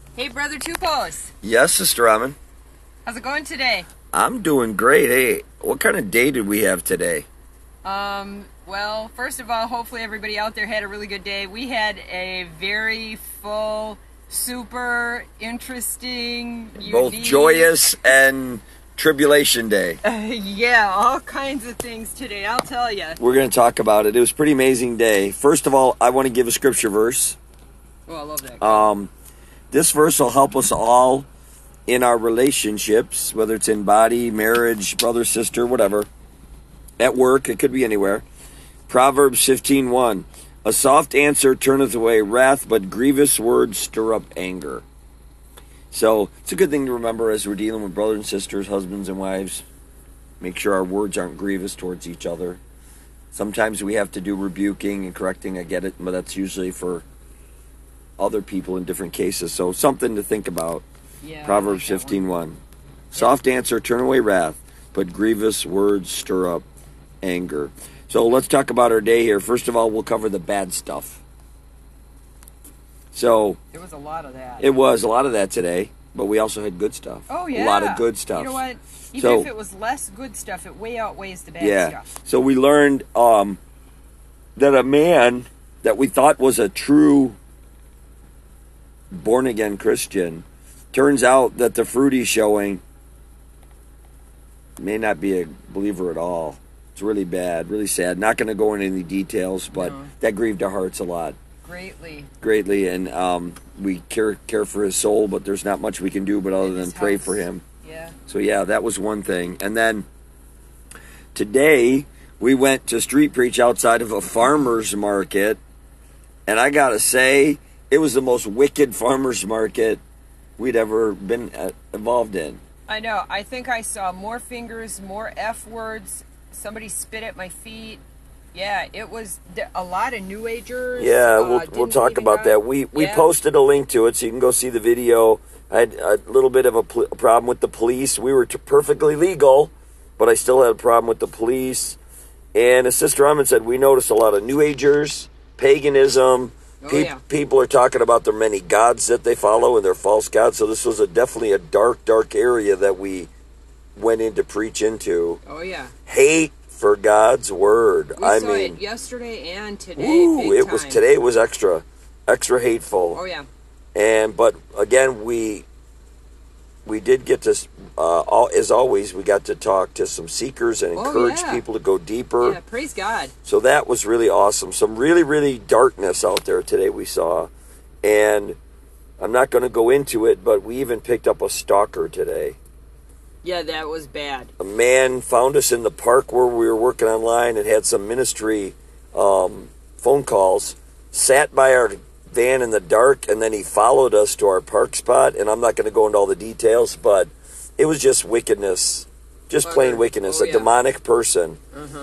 Hey, Brother Tupos. Yes, Sister Raman. How's it going today? I'm doing great. Hey, what kind of day did we have today? Well, first of all, hopefully everybody out there had a really good day. We had a very full, super interesting, Both unique, joyous and tribulation day. yeah, all kinds of things today, I'll tell you. We're going to talk about it. It was a pretty amazing day. First of all, I want to give a scripture verse. Oh, I love that. This verse will help us all in our relationships, whether it's in body, marriage, brother, sister, whatever. At work, it could be anywhere. Proverbs 15:1. A soft answer turneth away wrath, but grievous words stir up anger. So it's a good thing to remember as we're dealing with brothers and sisters, husbands and wives. Make sure our words aren't grievous towards each other. Sometimes we have to do rebuking and correcting. I get it, but that's usually for other people in different cases. So something to think about. Yeah, Proverbs 15:1. Soft answer turn away wrath, but grievous words stir up anger. So let's talk about our day here. First of all, we'll cover the bad stuff. So There was a lot of that. it was a lot of that today, but we also had good stuff. Oh, yeah. A lot of good stuff. You know what? Even So- if it was less good stuff, it way outweighs the bad Yeah. stuff. So we learned that a man that we thought was a true born-again Christian, turns out that the fruit he's showing may not be a believer at all. It's really bad, really sad. Not going to go into any details, but No. that grieved our hearts a lot, Greatly. and we care for his soul, but there's not much we can do but other In than his pray house. for him. Yeah. So yeah, that was one thing. And then today we went to street preach outside of a farmer's market, and I gotta say, it was the most wicked farmer's market we'd ever been involved in. I know. I think I saw more fingers, more F words. Somebody spit at my feet. Yeah, it was a lot of New Agers. Yeah, we'll didn't talk believe in about God. that. We Yeah. posted a link to it, so you can go see the video. I had a little bit of a problem with the police. We were perfectly legal, but I still had a problem with the police. And as Sister Raman said, we noticed a lot of New Agers, paganism. Oh, yeah. People are talking about their many gods that they follow and their false gods. So this was definitely a dark, dark area that we went in to preach into. Oh, yeah. Hate for God's word. We saw it yesterday and today. Ooh, big it was time. today was extra hateful. Oh, yeah. But again, we did get to, as always, we got to talk to some seekers and encourage yeah. people to go deeper. Yeah, praise God. So that was really awesome. Some really, really darkness out there today we saw. And I'm not going to go into it, but we even picked up a stalker today. Yeah, that was bad. A man found us in the park where we were working online and had some ministry phone calls, sat by our van in the dark, and then he followed us to our park spot. And I'm not going to go into all the details, but it was just wickedness, just plain wickedness, Oh, a yeah. demonic person.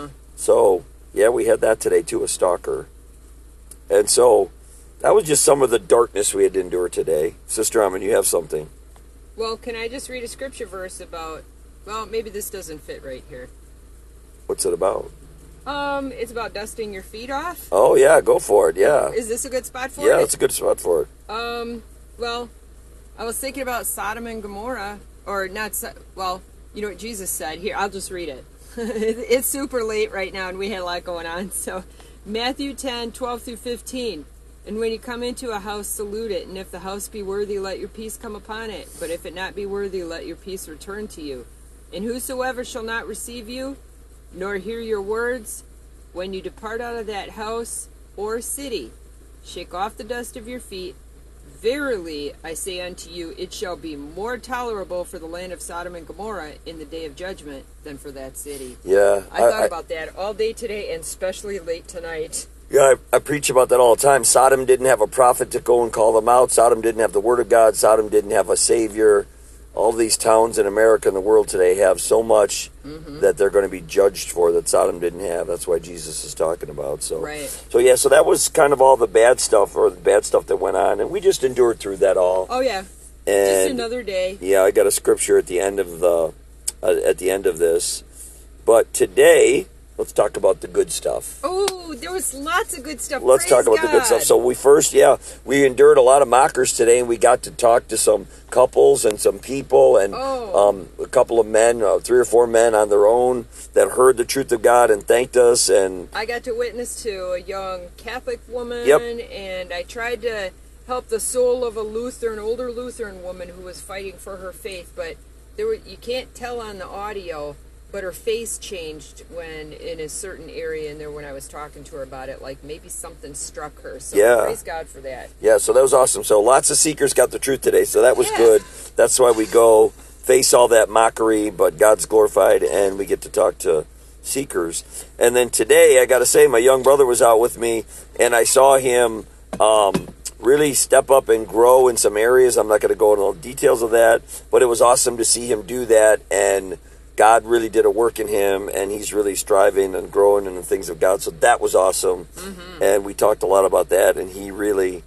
So, yeah, we had that today too, a stalker. And so that was just some of the darkness we had to endure today. Sister Raman, you have something. Well, can I just read a scripture verse about, well, maybe this doesn't fit right here. What's it about? It's about dusting your feet off. Oh, yeah, go for it, yeah. Is this a good spot for it? Yeah, it's a good spot for it. Well, I was thinking about Sodom and Gomorrah, or not, well, you know what Jesus said. Here, I'll just read it. It's super late right now, and we had a lot going on. So, Matthew 10:12-15. And when you come into a house, salute it. And if the house be worthy, let your peace come upon it. But if it not be worthy, let your peace return to you. And whosoever shall not receive you, nor hear your words, when you depart out of that house or city, shake off the dust of your feet. Verily, I say unto you, it shall be more tolerable for the land of Sodom and Gomorrah in the day of judgment than for that city. Yeah. I thought about that all day today, and especially late tonight. Yeah, I preach about that all the time. Sodom didn't have a prophet to go and call them out. Sodom didn't have the word of God. Sodom didn't have a savior. All these towns in America and the world today have so much that they're going to be judged for that Sodom didn't have. That's why Jesus is talking about. So, Right. So yeah, so that was kind of all the bad stuff, or the bad stuff that went on, and we just endured through that all. Oh, yeah. And Just another day. yeah, I got a scripture at the end of this. But today, Let's talk about the good stuff. Oh, there was lots of good stuff. Let's Praise talk about the good God. stuff. So we endured a lot of mockers today, and we got to talk to some couples and some people, and a couple of men, 3 or 4 men on their own that heard the truth of God and thanked us. And I got to witness to a young Catholic woman, and I tried to help the soul of an older Lutheran woman who was fighting for her faith, but you can't tell on the audio, but her face changed when in a certain area in there when I was talking to her about it, like maybe something struck her. So praise God for that. Yeah, so that was awesome. So lots of seekers got the truth today, so that was good. That's why we go face all that mockery, but God's glorified, and we get to talk to seekers. And then today, I got to say, my young brother was out with me, and I saw him really step up and grow in some areas. I'm not going to go into all the details of that, but it was awesome to see him do that, and God really did a work in him, and he's really striving and growing in the things of God. So that was awesome. And we talked a lot about that, and he really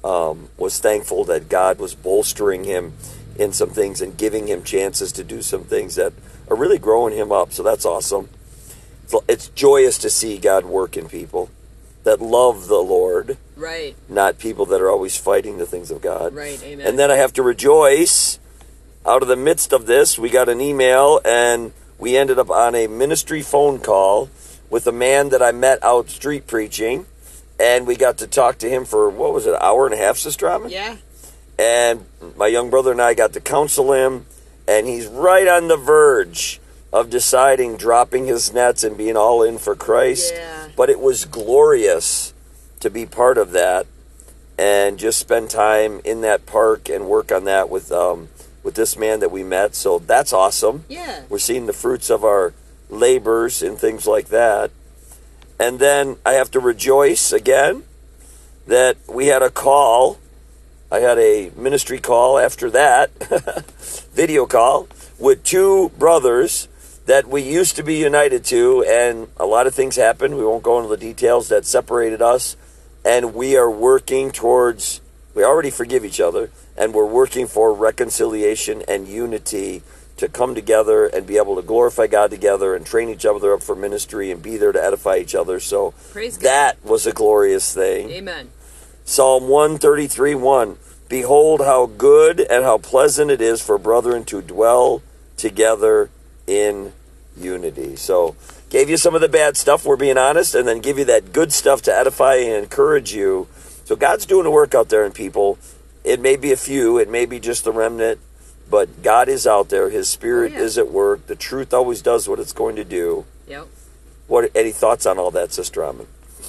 was thankful that God was bolstering him in some things and giving him chances to do some things that are really growing him up. So that's awesome. So it's joyous to see God work in people that love the Lord. Right. Not people that are always fighting the things of God. Right, amen. And then I have to rejoice. Out of the midst of this, we got an email, and we ended up on a ministry phone call with a man that I met out street preaching, and we got to talk to him for, what was it, an hour and a half, Sister Amin? Yeah. And my young brother and I got to counsel him, and he's right on the verge of deciding, dropping his nets and being all in for Christ. Yeah. But it was glorious to be part of that and just spend time in that park and work on that with this man that we met. So that's awesome. Yeah. We're seeing the fruits of our labors and things like that. And then I have to rejoice again that we had a call. I had a ministry call after that, video call, with 2 brothers that we used to be united to, and a lot of things happened. We won't go into the details that separated us, and we are working towards, we already forgive each other, and we're working for reconciliation and unity to come together and be able to glorify God together and train each other up for ministry and be there to edify each other. So that was a glorious thing. Amen. Psalm 133:1. Behold how good and how pleasant it is for brethren to dwell together in unity. So gave you some of the bad stuff, we're being honest, and then give you that good stuff to edify and encourage you. So God's doing a work out there in people. It may be a few, it may be just the remnant, but God is out there. His Spirit is at work. The truth always does what it's going to do. Yep. Any thoughts on all that, Sister Amin?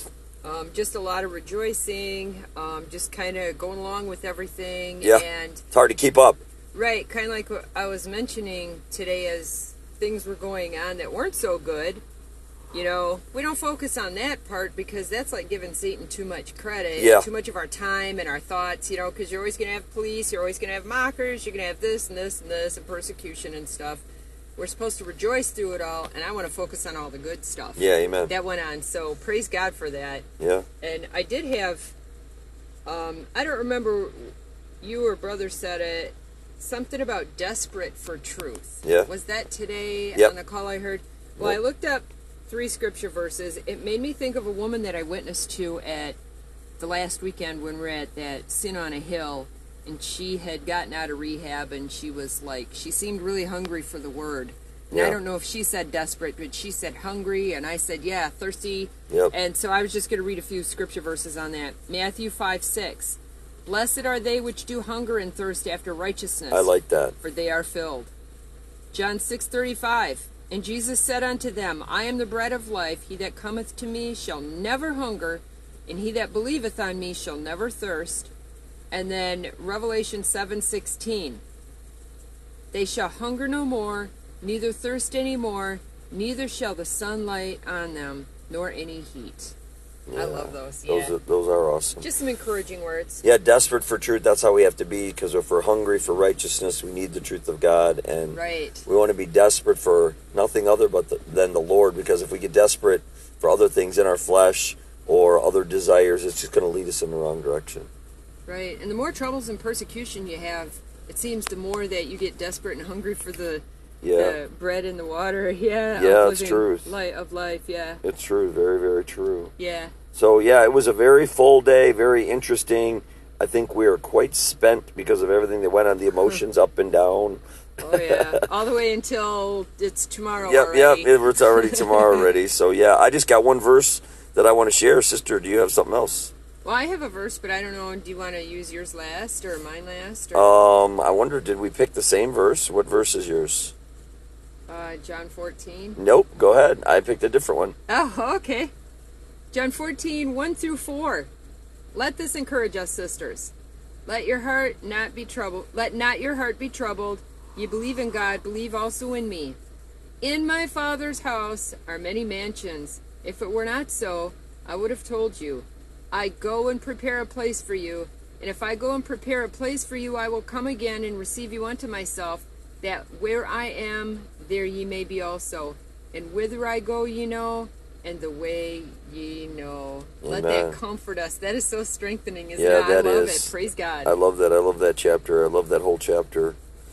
Just a lot of rejoicing, just kind of going along with everything. Yeah, and it's hard to keep up. Right, kind of like what I was mentioning today as things were going on that weren't so good. You know, we don't focus on that part because that's like giving Satan too much credit, too much of our time and our thoughts, you know, because you're always going to have police, you're always going to have mockers, you're going to have this and this and this and persecution and stuff. We're supposed to rejoice through it all, and I want to focus on all the good stuff. Yeah, amen. That went on, so praise God for that. Yeah. And I did have, I don't remember, you or brother said it, something about desperate for truth. Yeah. Was that today Yep. on the call I heard? Well, I looked up 3 scripture verses. It made me think of a woman that I witnessed to at the last weekend when we were at that Sin on a Hill, and she had gotten out of rehab, and she was like, she seemed really hungry for the word. And I don't know if she said desperate, but she said hungry, and I said, yeah, thirsty. Yep. And so I was just going to read a few scripture verses on that. Matthew 5:6. Blessed are they which do hunger and thirst after righteousness. I like that. For they are filled. John 6:35. And Jesus said unto them, I am the bread of life. He that cometh to me shall never hunger, and he that believeth on me shall never thirst. And then Revelation 7:16. They shall hunger no more, neither thirst any more, neither shall the sun light on them, nor any heat. Yeah. I love those. Those are awesome. Just some encouraging words. Yeah, desperate for truth. That's how we have to be, because if we're hungry for righteousness, we need the truth of God, and we want to be desperate for nothing other than the Lord. Because if we get desperate for other things in our flesh or other desires, it's just going to lead us in the wrong direction. Right, and the more troubles and persecution you have, it seems the more that you get desperate and hungry for the Yeah. The bread and the water. Yeah. Yeah, of it's living truth. Light of life. Yeah. It's true. Very, very true. Yeah. So, yeah, it was a very full day, very interesting. I think we are quite spent because of everything that went on, the emotions up and down. Oh, yeah. All the way until it's tomorrow Yep, already. it's already tomorrow already. So, yeah, I just got one verse that I want to share. Sister, do you have something else? Well, I have a verse, but I don't know. Do you want to use yours last or mine last? Or? I wonder, did we pick the same verse? What verse is yours? John 14. Nope, go ahead. I picked a different one. Oh, okay. John 14, 1 through 4. Let this encourage us, sisters. Let your heart not be troubled. Let not your heart be troubled. You believe in God, believe also in me. In my Father's house are many mansions. If it were not so, I would have told you. I go and prepare a place for you. And if I go and prepare a place for you, I will come again and receive you unto myself, that where I am, there ye may be also. And whither I go, ye know, and the way ye know. Let that comfort us. That is so strengthening, isn't it? I love it. Praise God. I love that. I love that chapter. I love that whole chapter.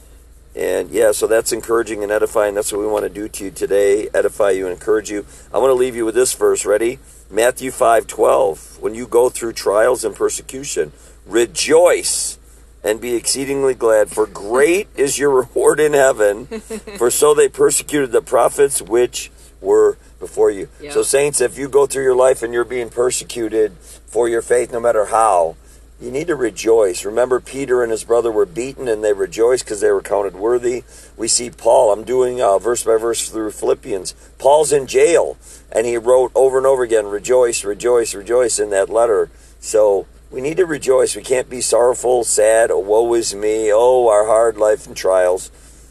And yeah, so that's encouraging and edifying. That's what we want to do to you today, edify you and encourage you. I want to leave you with this verse. Ready? Matthew 5:12. When you go through trials and persecution, rejoice and be exceedingly glad, for great is your reward in heaven. For so they persecuted the prophets which were before you. Yep. So saints, if you go through your life and you're being persecuted for your faith, no matter how, you need to rejoice. Remember, Peter and his brother were beaten, and they rejoiced because they were counted worthy. We see Paul. I'm doing verse by verse through Philippians. Paul's in jail, and he wrote over and over again, rejoice, rejoice, rejoice in that letter. So we need to rejoice. We can't be sorrowful, sad, oh, woe is me, oh, our hard life and trials.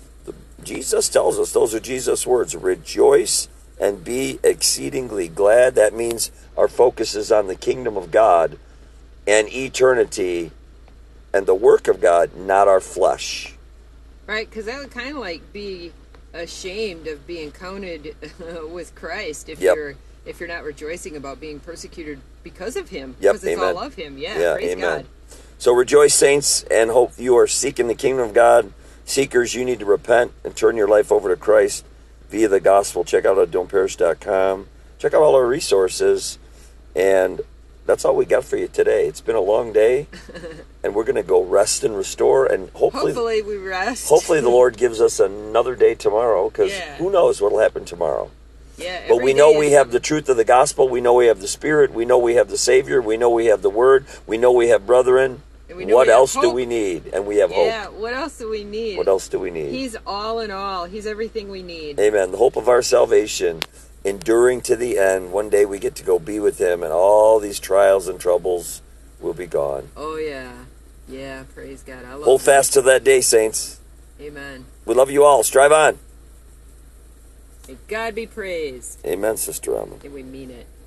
Jesus tells us, those are Jesus' words, rejoice and be exceedingly glad. That means our focus is on the kingdom of God and eternity and the work of God, not our flesh. Right, because that would kind of like be ashamed of being counted with Christ if you're not rejoicing about being persecuted because of him. Yep, because it's amen. all of him. Yeah, praise amen. God. So rejoice, saints, and hope you are seeking the kingdom of God. Seekers, you need to repent and turn your life over to Christ via the gospel. Check out don'tperish.com. Check out all our resources. And that's all we got for you today. It's been a long day, and we're going to go rest and restore, and hopefully we rest. Hopefully the Lord gives us another day tomorrow, because who knows what will happen tomorrow. Yeah, but we know we have the truth of the gospel. We know we have the Spirit. We know we have the Savior. We know we have the Word. We know we have brethren. What else do we need? And we have hope. Yeah, what else do we need? What else do we need? He's all in all. He's everything we need. Amen. The hope of our salvation, enduring to the end. One day we get to go be with him, and all these trials and troubles will be gone. Oh, yeah. Yeah, praise God. Hold fast to that day, saints. Amen. We love you all. Strive on. May God be praised. Amen, Sister Alma. And we mean it.